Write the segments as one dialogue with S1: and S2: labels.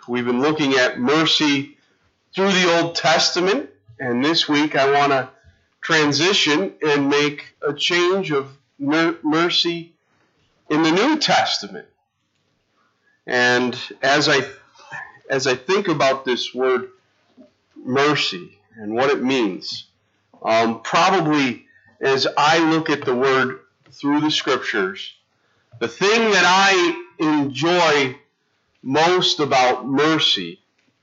S1: We've been looking at mercy through the Old Testament, and this week I want to transition and make a change of mercy in the New Testament. And as I think about this word mercy and what it means, probably as I look at the word through the Scriptures, the thing that I enjoy most about mercy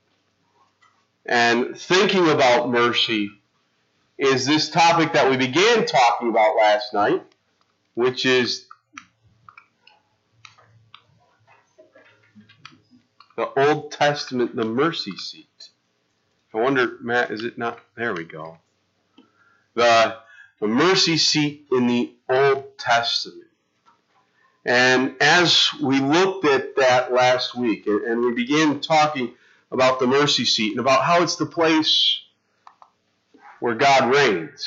S1: and thinking about mercy is this topic that we began talking about last night, which is the Old Testament, the mercy seat. I wonder, Matt, is it not? There we go. The mercy seat in the Old Testament. And as we looked at that last week, and we began talking about the mercy seat and about how it's the place where God reigns.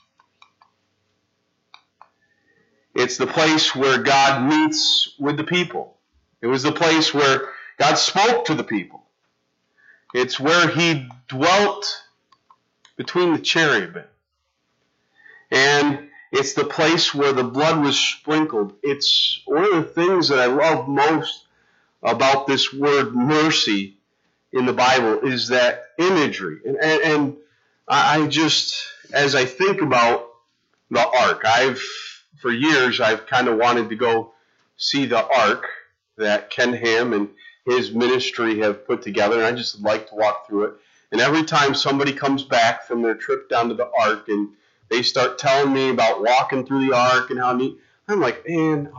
S1: It's the place where God meets with the people. It was the place where God spoke to the people. It's where He dwelt between the cherubim. And it's the place where the blood was sprinkled. It's one of the things that I love most about this word mercy in the Bible is that imagery. And I just, as I think about the ark, for years I've kind of wanted to go see the ark that Ken Ham and his ministry have put together, and I just like to walk through it. And every time somebody comes back from their trip down to the ark and they start telling me about walking through the ark and how neat, I'm like, man,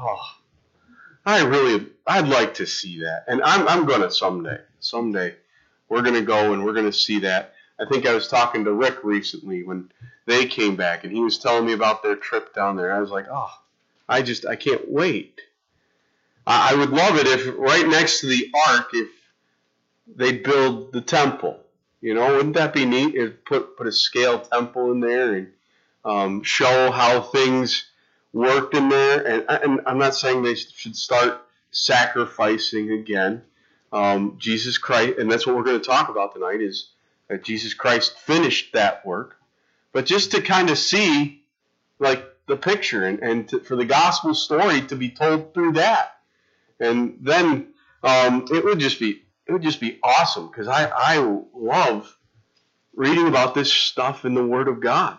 S1: I'd like to see that. And I'm going to someday. Someday we're going to go and we're going to see that. I think I was talking to Rick recently when they came back, and he was telling me about their trip down there. I was like, I can't wait. I would love it if right next to the ark, if they'd build the temple. You know, wouldn't that be neat? If put a scale temple in there and show how things worked in there. And I'm not saying they should start sacrificing again. Jesus Christ, and that's what we're going to talk about tonight, is that Jesus Christ finished that work. But just to kind of see, like, the picture for the gospel story to be told through that. And then it would just be awesome, because I love reading about this stuff in the Word of God.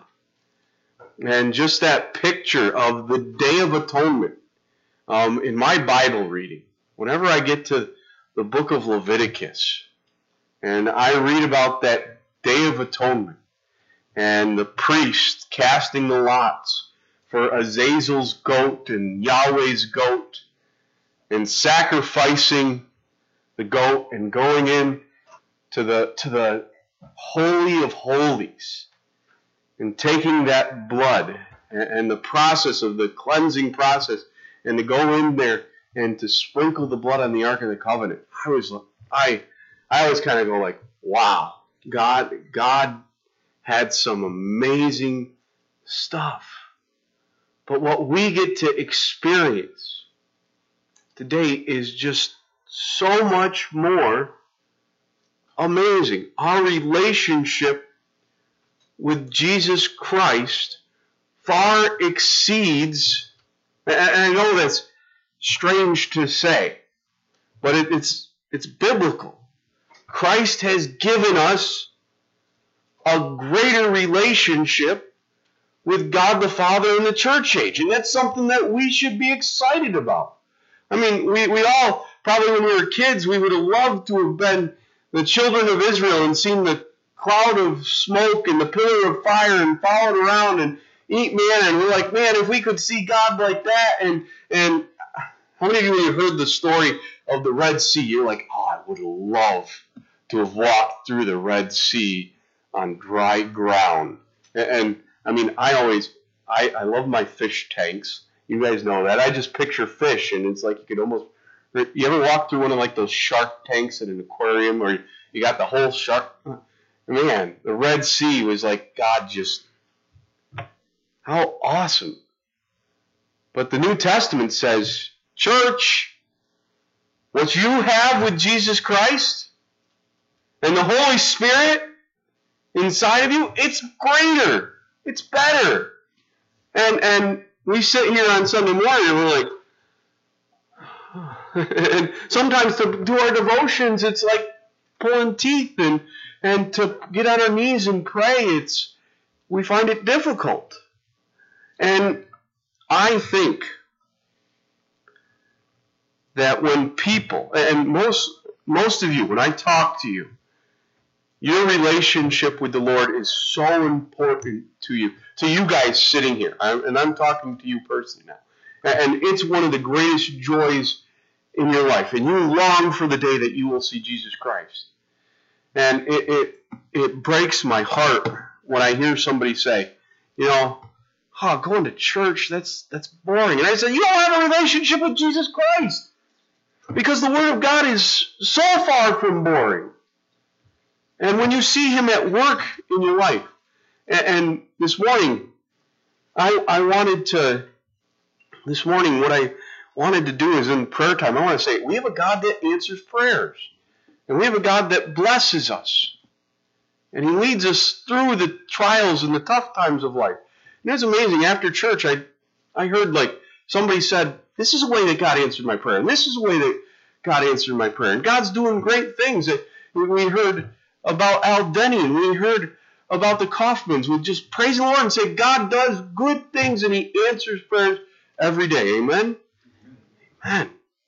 S1: And just that picture of the Day of Atonement in my Bible reading, whenever I get to the book of Leviticus and I read about that Day of Atonement and the priest casting the lots for Azazel's goat and Yahweh's goat and sacrificing the goat and going in to the Holy of Holies and taking that blood and the process of the cleansing process and to go in there and to sprinkle the blood on the Ark of the Covenant. I always kind of go like, wow, God had some amazing stuff. But what we get to experience today is just so much more amazing. Our relationship with Jesus Christ far exceeds, and I know that's strange to say, but it's biblical. Christ has given us a greater relationship with God the Father in the church age, and that's something that we should be excited about. I mean, we all, probably when we were kids, we would have loved to have been the children of Israel and seen the cloud of smoke and the pillar of fire and followed around and eat manna, and we're like, man, if we could see God like that. And how many of you have heard the story of the Red Sea? You're like, I would love to have walked through the Red Sea on dry ground. And I mean, I love my fish tanks. You guys know that. I just picture fish, and it's like you could almost, you ever walk through one of like those shark tanks at an aquarium, or you got the whole shark? Man, the Red Sea was like, God just, how awesome. But the New Testament says, church, what you have with Jesus Christ And the Holy Spirit inside of you, it's greater. It's better. And we sit here on Sunday morning and we're like, and sometimes to do our devotions, it's like pulling teeth, and to get on our knees and pray, we find it difficult. And I think that when people, and most of you, when I talk to you, your relationship with the Lord is so important to you guys sitting here. And I'm talking to you personally now. And it's one of the greatest joys in your life. And you long for the day that you will see Jesus Christ. And it breaks my heart when I hear somebody say, going to church, that's boring. And I say, you don't have a relationship with Jesus Christ. Because the Word of God is so far from boring. And when you see Him at work in your life, and this morning, what I wanted to do is in prayer time, I want to say, we have a God that answers prayers. And we have a God that blesses us. And He leads us through the trials and the tough times of life. And it's amazing, after church, I heard somebody said, this is the way that God answered my prayer. And this is the way that God answered my prayer. And God's doing great things. We heard about Al Denny, and we heard about the Kaufmans with just praising the Lord and say, God does good things and He answers prayers every day. Amen? Amen.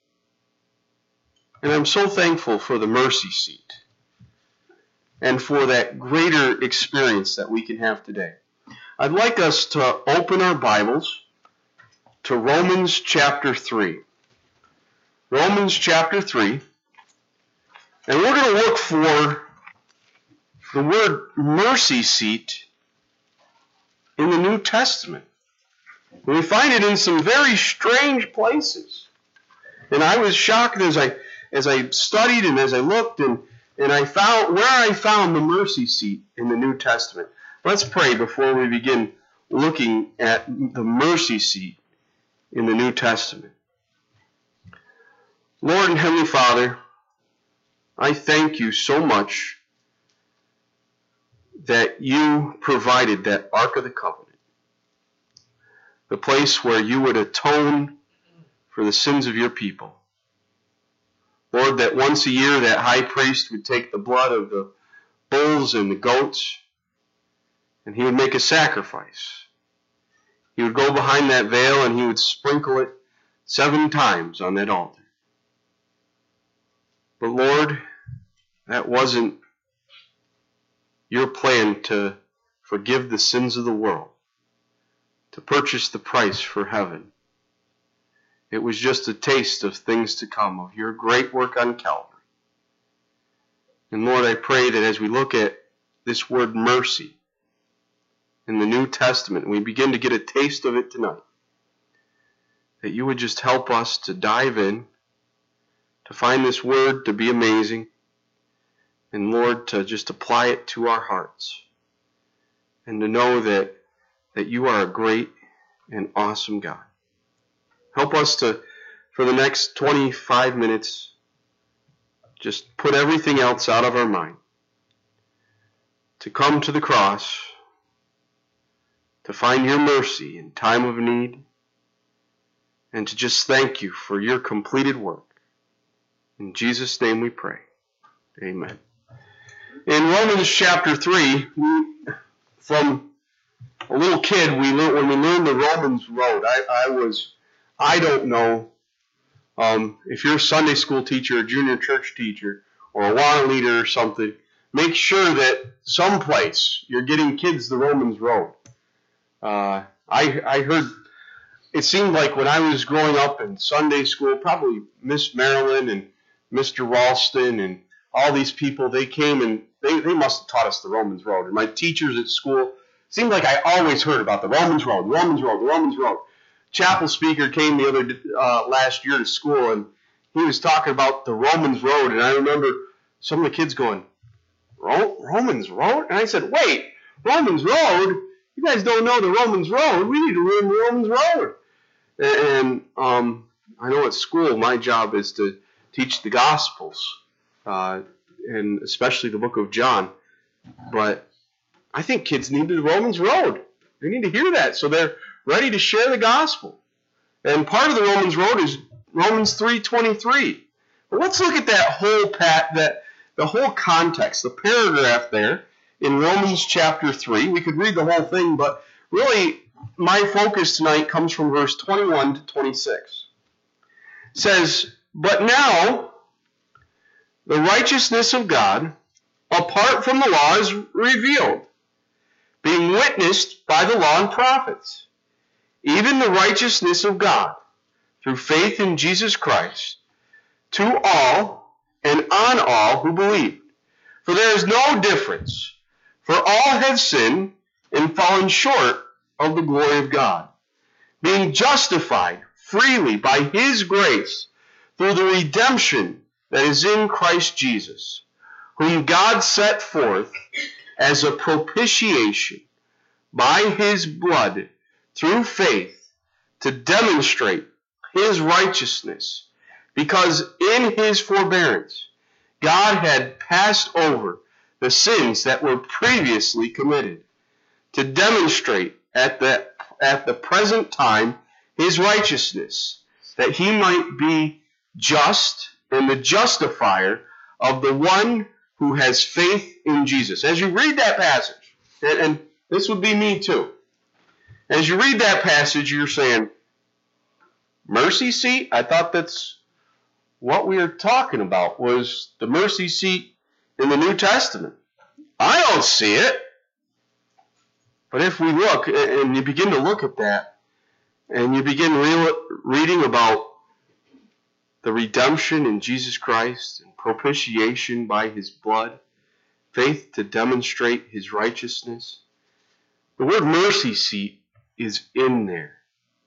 S1: And I'm so thankful for the mercy seat and for that greater experience that we can have today. I'd like us to open our Bibles to Romans chapter 3. Romans chapter 3. And we're going to look for the word mercy seat in the New Testament. And we find it in some very strange places. And I was shocked as I studied and as I looked and I found the mercy seat in the New Testament. Let's pray before we begin looking at the mercy seat in the New Testament. Lord and Heavenly Father, I thank you so much that you provided that Ark of the Covenant, the place where you would atone for the sins of your people. Lord, that once a year that high priest would take the blood of the bulls and the goats, and he would make a sacrifice. He would go behind that veil and he would sprinkle it 7 times on that altar. But Lord, that wasn't your plan to forgive the sins of the world, to purchase the price for heaven. It was just a taste of things to come, of your great work on Calvary. And Lord, I pray that as we look at this word mercy in the New Testament, and we begin to get a taste of it tonight, that you would just help us to dive in, to find this word to be amazing, and Lord, to just apply it to our hearts, and to know that you are a great and awesome God. Help us to, for the next 25 minutes, just put everything else out of our mind, to come to the cross, to find your mercy in time of need, and to just thank you for your completed work. In Jesus' name we pray. Amen. In Romans chapter 3, from a little kid, when we learned the Romans Road, I don't know if you're a Sunday school teacher, a junior church teacher, or a Awana leader or something, make sure that someplace you're getting kids the Romans Road. I heard, it seemed like when I was growing up in Sunday school, probably Miss Marilyn and Mr. Ralston and all these people, they came and they must have taught us the Romans Road. And my teachers at school, seemed like I always heard about the Romans Road, the Romans Road, the Romans Road. Chapel speaker came last year to school, and he was talking about the Romans Road, and I remember some of the kids going, Romans Road? And I said, wait, Romans Road? You guys don't know the Romans Road. We need to learn the Romans Road. And I know at school my job is to teach the Gospels and especially the book of John. But I think kids need the Romans Road. They need to hear that so they're ready to share the gospel. And part of the Romans Road is Romans 3:23. But let's look at that the whole context, the paragraph there in Romans chapter 3. We could read the whole thing, but really my focus tonight comes from verse 21 to 26. It says, "But now the righteousness of God, apart from the law, is revealed, being witnessed by the law and prophets, even the righteousness of God, through faith in Jesus Christ, to all and on all who believe. For there is no difference, for all have sinned and fallen short of the glory of God, being justified freely by His grace through the redemption that is in Christ Jesus, whom God set forth as a propitiation by His blood through faith to demonstrate His righteousness, because in His forbearance God had passed over the sins that were previously committed, to demonstrate at the present time His righteousness, that He might be just and the justifier of the one who has faith in Jesus." As you read that passage, and this would be me too, as you read that passage, you're saying, mercy seat? I thought that's what we were talking about, was the mercy seat in the New Testament. I don't see it. But if we look, and you begin to look at that, and you begin reading about the redemption in Jesus Christ, and propitiation by His blood, faith to demonstrate His righteousness, the word mercy seat is in there.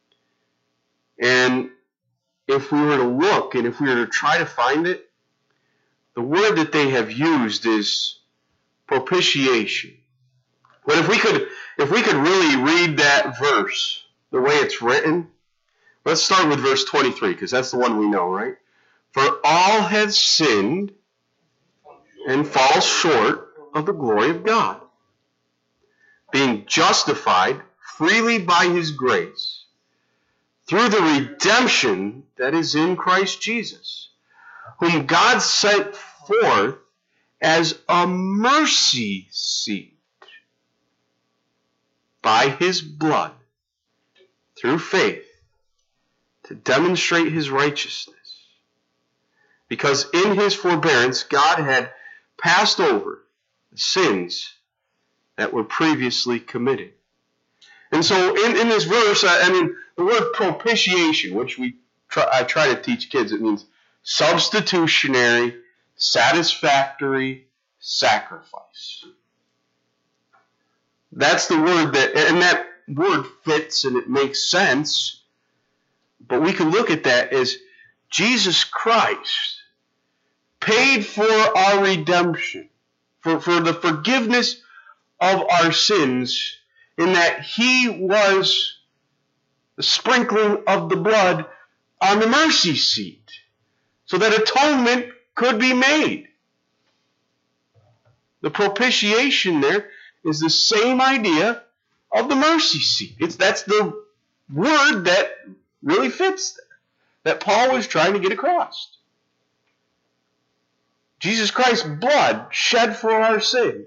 S1: And if we were to look, and if we were to try to find it, the word that they have used is propitiation. But if we could really read that verse the way it's written, let's start with verse 23, because that's the one we know, right? "For all have sinned and fall short of the glory of God, being justified freely by His grace, through the redemption that is in Christ Jesus, whom God sent forth as a mercy seat by His blood, through faith, to demonstrate His righteousness. Because in His forbearance God had passed over the sins that were previously committed." And so in this verse, the word propitiation, which I try to teach kids, it means substitutionary, satisfactory sacrifice. That's the word that word fits and it makes sense, but we can look at that as Jesus Christ paid for our redemption, for the forgiveness of our sins, in that He was the sprinkling of the blood on the mercy seat, so that atonement could be made. The propitiation there is the same idea of the mercy seat. That's the word that really fits there, that Paul was trying to get across. Jesus Christ's blood shed for our sin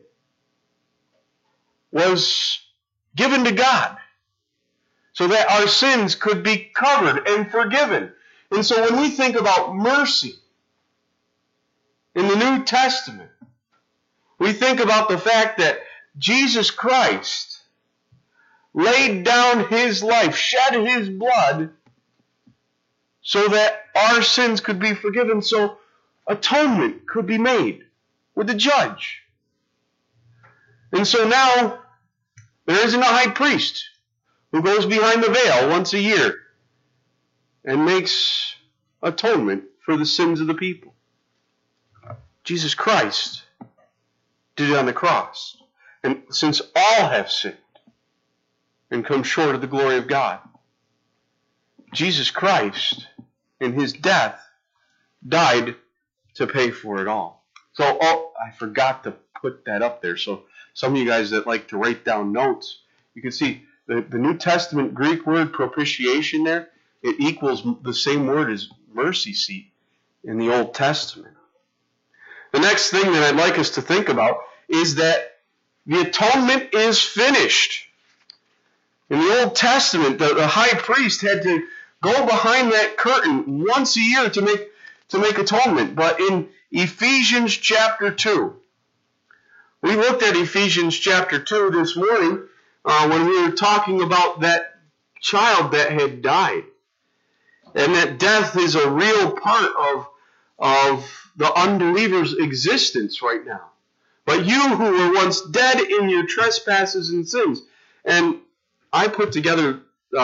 S1: was given to God so that our sins could be covered and forgiven. And so when we think about mercy in the New Testament, we think about the fact that Jesus Christ laid down His life, shed His blood, so that our sins could be forgiven, so atonement could be made with the judge. And so now there isn't a high priest who goes behind the veil once a year and makes atonement for the sins of the people. Jesus Christ did it on the cross. And since all have sinned and come short of the glory of God, Jesus Christ, in His death, died to pay for it all. So, I forgot to put that up there. So some of you guys that like to write down notes, you can see the New Testament Greek word propitiation there, it equals the same word as mercy seat in the Old Testament. The next thing that I'd like us to think about is that the atonement is finished. In the Old Testament, the high priest had to go behind that curtain once a year to make atonement. But in Ephesians chapter 2, we looked at Ephesians chapter 2 this morning when we were talking about that child that had died. And that death is a real part of the unbeliever's existence right now. But you who were once dead in your trespasses and sins. And I put together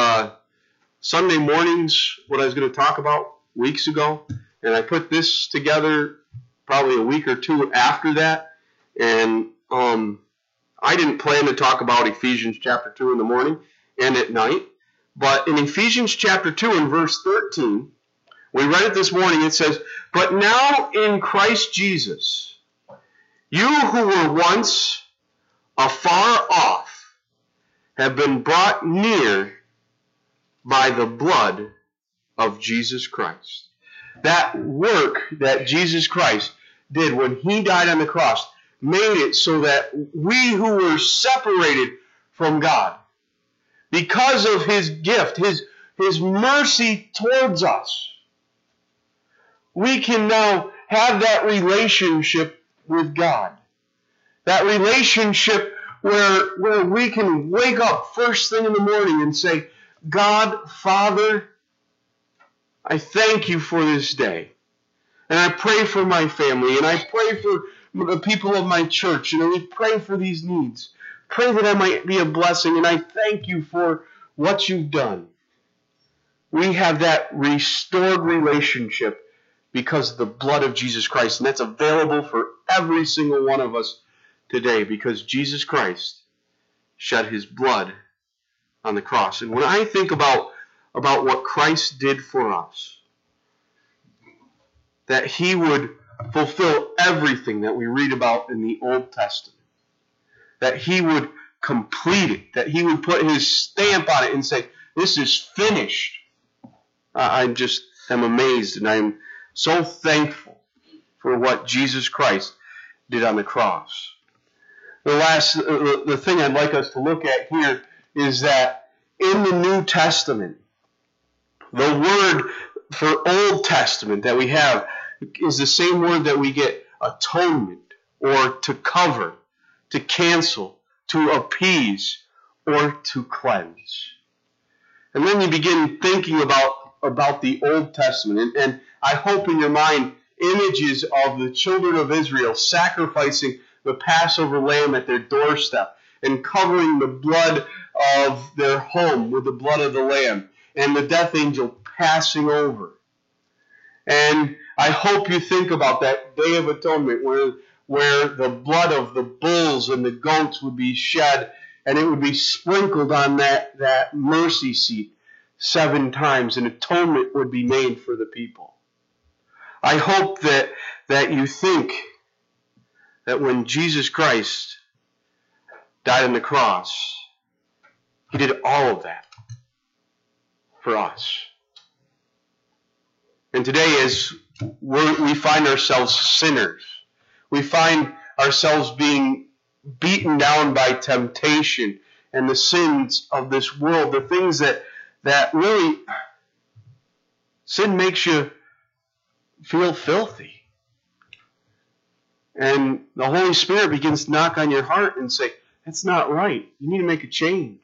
S1: Sunday mornings what I was going to talk about weeks ago. And I put this together probably a week or two after that. And I didn't plan to talk about Ephesians chapter 2 in the morning and at night. But in Ephesians chapter 2 and verse 13, we read it this morning, it says, "But now in Christ Jesus, you who were once afar off have been brought near by the blood of Jesus Christ." That work that Jesus Christ did when he died on the cross made it so that we who were separated from God, because of his gift, his mercy towards us, we can now have that relationship with God. That relationship where we can wake up first thing in the morning and say, God, Father, I thank you for this day. And I pray for my family, and I pray for the people of my church, and I pray for these needs. Pray that I might be a blessing, and I thank you for what you've done. We have that restored relationship because of the blood of Jesus Christ, and that's available for every single one of us today because Jesus Christ shed his blood on the cross. And when I think about what Christ did for us, that he would fulfill everything that we read about in the Old Testament, that he would complete it, that he would put his stamp on it and say, this is finished. I just am amazed, and I'm so thankful for what Jesus Christ did on the cross. The thing I'd like us to look at here is that in the New Testament, the word for Old Testament that we have is the same word that we get atonement, or to cover, to cancel, to appease, or to cleanse. And then you begin thinking about the Old Testament, and I hope in your mind images of the children of Israel sacrificing the Passover lamb at their doorstep and covering the blood of their home with the blood of the lamb, and the death angel passing over. And I hope you think about that Day of Atonement where the blood of the bulls and the goats would be shed, and it would be sprinkled on that mercy seat 7 times, and atonement would be made for the people. I hope that you think that when Jesus Christ died on the cross, he did all of that for us. And today, as we find ourselves sinners, we find ourselves being beaten down by temptation and the sins of this world, the things that really, sin makes you feel filthy. And the Holy Spirit begins to knock on your heart and say, that's not right. You need to make a change.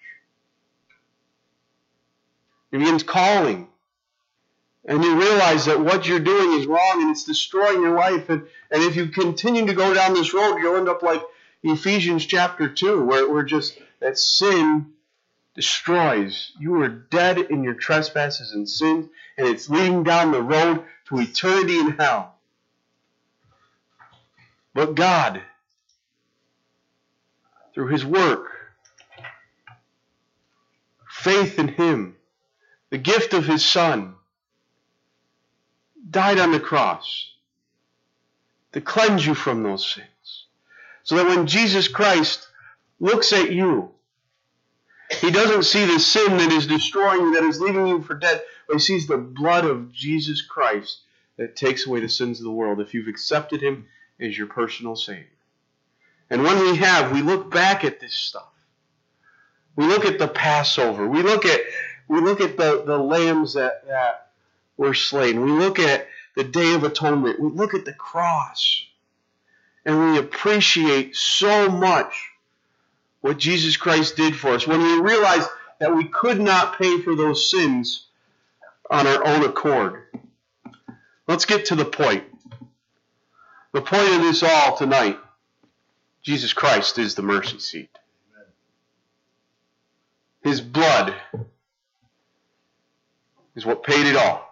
S1: He begins calling. And you realize that what you're doing is wrong and it's destroying your life. And if you continue to go down this road, you'll end up like Ephesians chapter 2, where just that sin destroys. You are dead in your trespasses and sins, and it's leading down the road to eternity in hell. But God, through his work, faith in him, the gift of his Son, died on the cross, to cleanse you from those sins. So that when Jesus Christ looks at you, he doesn't see the sin that is destroying you, that is leaving you for dead, but he sees the blood of Jesus Christ that takes away the sins of the world if you've accepted him as your personal Savior. And when we look back at this stuff. We look at the Passover. We look at the lambs that were slain. We look at the Day of Atonement. We look at the cross. And we appreciate so much what Jesus Christ did for us. When we realize that we could not pay for those sins on our own accord. Let's get to the point. The point of this all tonight, Jesus Christ is the mercy seat. His blood is what paid it all.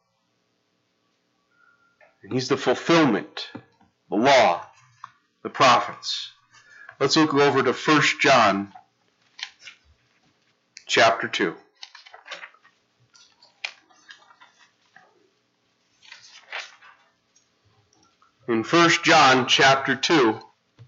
S1: And he's the fulfillment, the law, the prophets. Let's look over to 1 John chapter 2. In 1 John chapter 2,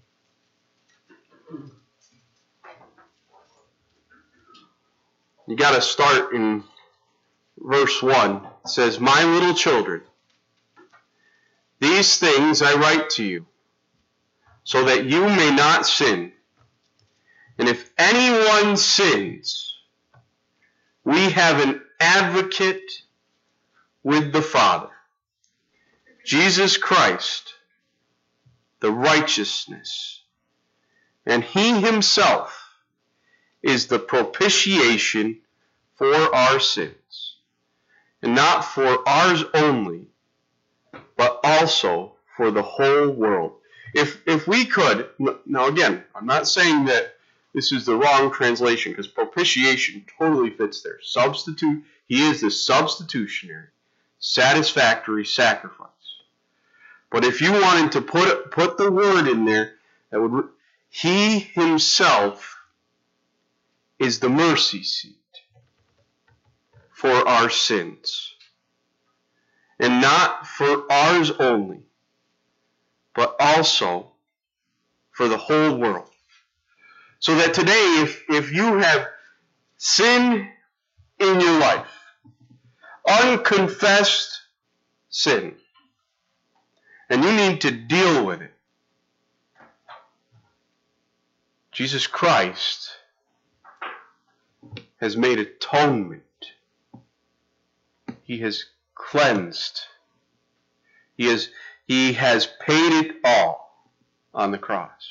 S1: you got to start in verse 1. It says, "My little children, these things I write to you, so that you may not sin. And if anyone sins, we have an advocate with the Father, Jesus Christ, the righteousness. And he himself is the propitiation for our sins, and not for ours only, but also for the whole world." If we could, now again, I'm not saying that this is the wrong translation, because propitiation totally fits there. Substitute, he is the substitutionary, satisfactory sacrifice. But if you wanted to put the word in there, that would, he himself is the mercy seat for our sins. And not for ours only, but also for the whole world. So that today, if you have sin in your life, unconfessed sin, and you need to deal with it, Jesus Christ has made atonement. He has cleansed. He has paid it all on the cross.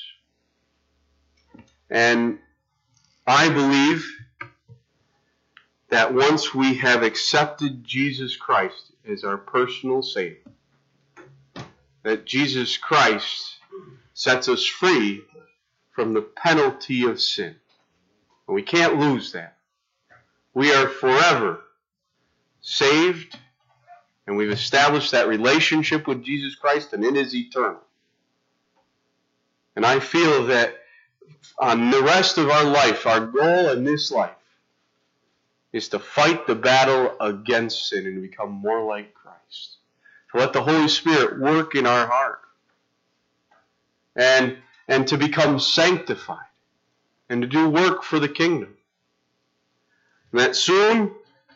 S1: And I believe that once we have accepted Jesus Christ as our personal Savior, that Jesus Christ sets us free from the penalty of sin. And we can't lose that. We are forever saved, and we've established that relationship with Jesus Christ, and it is eternal. And I feel that on the rest of our life, our goal in this life is to fight the battle against sin and become more like Christ. To let the Holy Spirit work in our heart. And to become sanctified. And to do work for the kingdom. And that soon,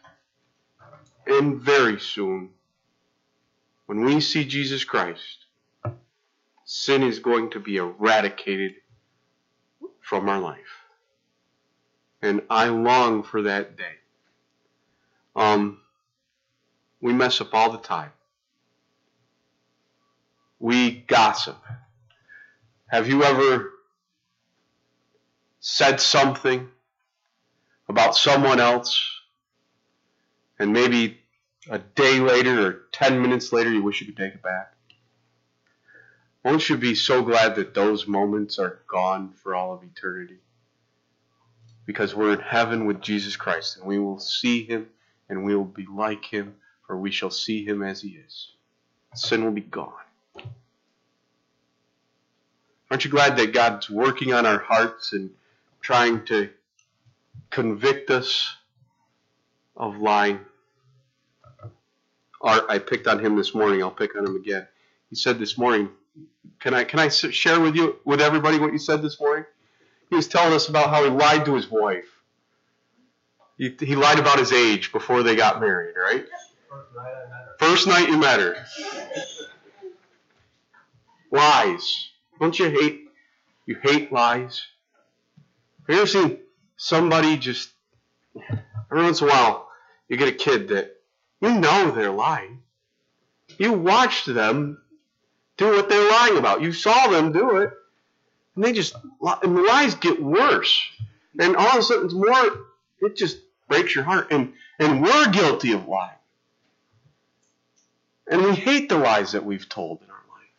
S1: and very soon, when we see Jesus Christ, sin is going to be eradicated from our life. And I long for that day. We mess up all the time. We gossip. Have you ever said something about someone else, and maybe a day later or 10 minutes later you wish you could take it back? Won't you be so glad that those moments are gone for all of eternity? Because we're in heaven with Jesus Christ, and we will see him, and we will be like him, for we shall see him as he is. Sin will be gone. Aren't you glad that God's working on our hearts and trying to convict us of lying? Art, I picked on him this morning. I'll pick on him again. He said this morning, Can I share with everybody what you said this morning? He was telling us about how he lied to his wife. He lied about his age before they got married, right? First night you met her. Lies. Don't you hate lies? Have you ever seen somebody just, every once in a while, you get a kid that you know they're lying. You watched them do what they're lying about. You saw them do it. And and the lies get worse. And all of a sudden, it just breaks your heart. And we're guilty of lying. And we hate the lies that we've told in our life.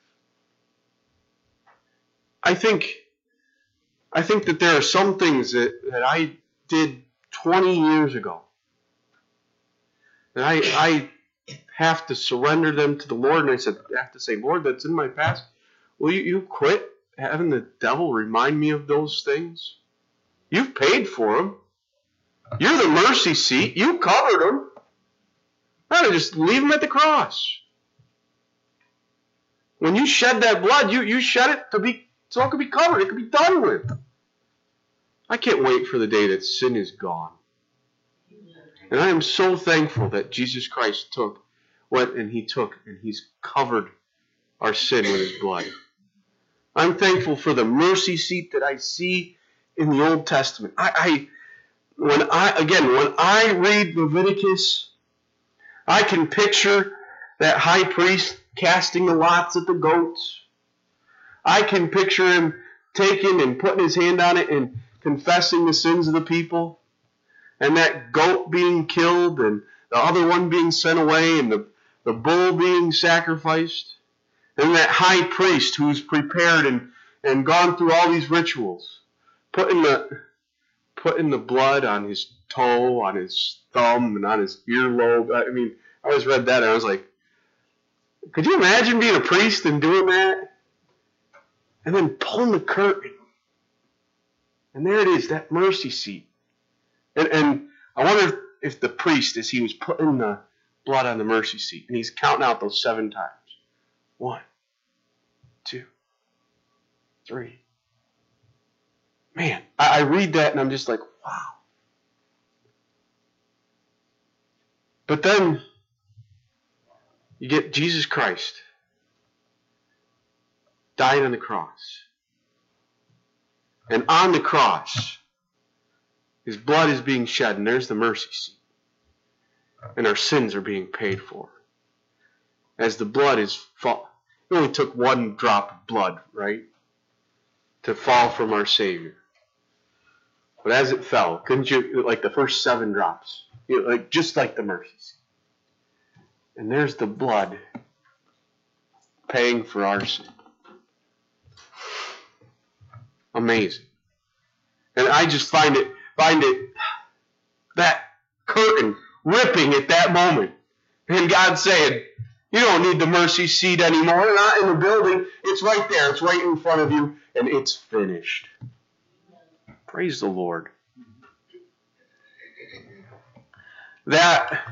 S1: I think that there are some things that I did 20 years ago. And I have to surrender them to the Lord. And I have to say, Lord, that's in my past. Will you quit having the devil remind me of those things? You've paid for them. You're the mercy seat. You covered them. I ought to just leave them at the cross. When you shed that blood, you shed it so it could be covered. It could be done with. I can't wait for the day that sin is gone. And I am so thankful that Jesus Christ he's covered our sin with his blood. I'm thankful for the mercy seat that I see in the Old Testament. When I read Leviticus, I can picture that high priest casting the lots at the goats. I can picture him taking and putting his hand on it and confessing the sins of the people. And that goat being killed and the other one being sent away and the bull being sacrificed. And that high priest who's prepared and gone through all these rituals, putting the blood on his toe, on his thumb, and on his earlobe. I mean, I always read that and I was like, could you imagine being a priest and doing that? And then pulling the curtain. And there it is, that mercy seat. And I wonder if the priest, as he was putting the blood on the mercy seat, and he's counting out those 7 times. 1, 2, 3. Man, I read that and I'm just like, wow. But then you get Jesus Christ died on the cross. And on the cross, his blood is being shed, and there's the mercy seat. And our sins are being paid for. As the blood is fall, it only took 1 drop of blood, right, to fall from our Savior. But as it fell, couldn't you, like the first 7 drops, just like the mercy seat. And there's the blood paying for our sin. Amazing. And I just find it that curtain ripping at that moment. And God saying, you don't need the mercy seat anymore. Not in the building. It's right there. It's right in front of you. And it's finished. Praise the Lord. That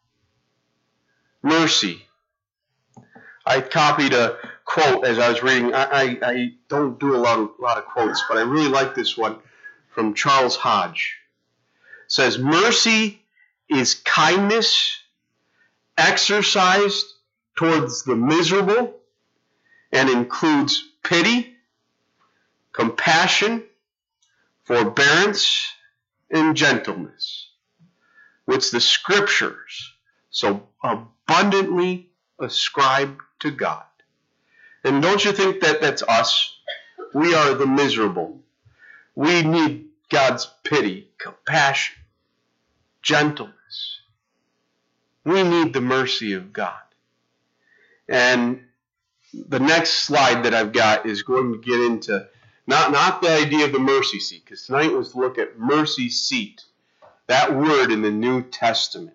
S1: mercy. I copied a quote as I was reading. I don't do a lot of quotes, but I really like this one from Charles Hodge. It says, mercy is kindness exercised towards the miserable and includes pity, compassion, forbearance, and gentleness, which the Scriptures so abundantly ascribe to God. And don't you think that that's us? We are the miserable. We need God's pity, compassion, gentleness. We need the mercy of God. And the next slide that I've got is going to get into not the idea of the mercy seat, because tonight was to look at mercy seat, that word in the New Testament.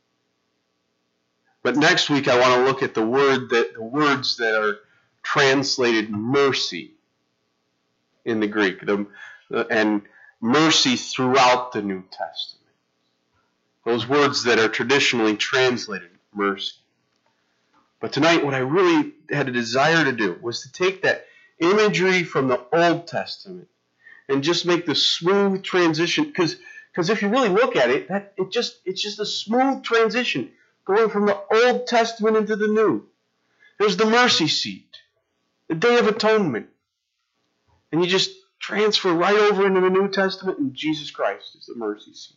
S1: But next week I want to look at the words that are translated mercy in the Greek, and mercy throughout the New Testament. Those words that are traditionally translated mercy. But tonight, what I really had a desire to do was to take that imagery from the Old Testament and just make the smooth transition. Because if you really look at it, it's just a smooth transition going from the Old Testament into the New. There's the mercy seat, the Day of Atonement. And you just transfer right over into the New Testament, and Jesus Christ is the mercy seat.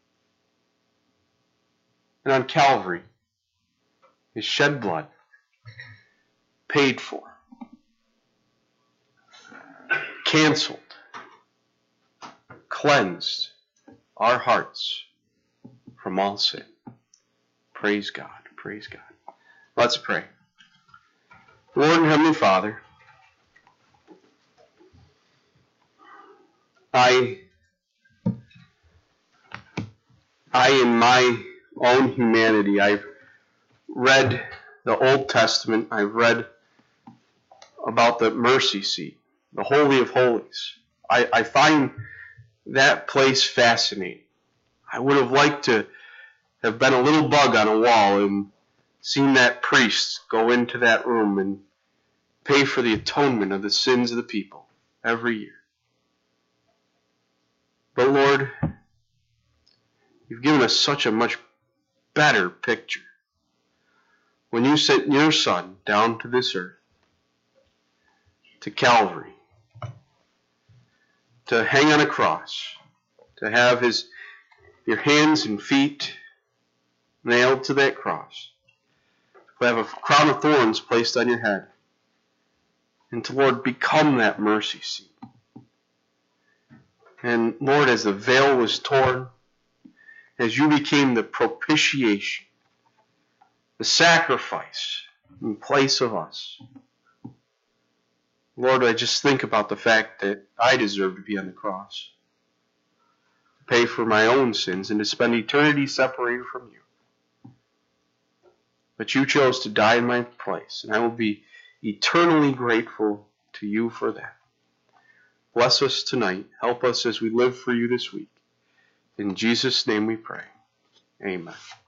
S1: And on Calvary, His shed blood, paid for, canceled, cleansed our hearts from all sin. Praise God. Praise God. Let's pray. Lord and Heavenly Father, I in my own humanity, I've read the Old Testament. I've read about the mercy seat, the Holy of Holies. I find that place fascinating. I would have liked to have been a little bug on a wall and seen that priest go into that room and pay for the atonement of the sins of the people every year. But Lord, You've given us such a much better picture. When you sent your Son down to this earth, to Calvary, to hang on a cross, to have your hands and feet nailed to that cross, to have a crown of thorns placed on your head, and to, Lord, become that mercy seat. And Lord, as the veil was torn, as you became the propitiation, the sacrifice in place of us, Lord, I just think about the fact that I deserve to be on the cross, to pay for my own sins, and to spend eternity separated from you. But you chose to die in my place, and I will be eternally grateful to you for that. Bless us tonight. Help us as we live for you this week. In Jesus' name we pray. Amen.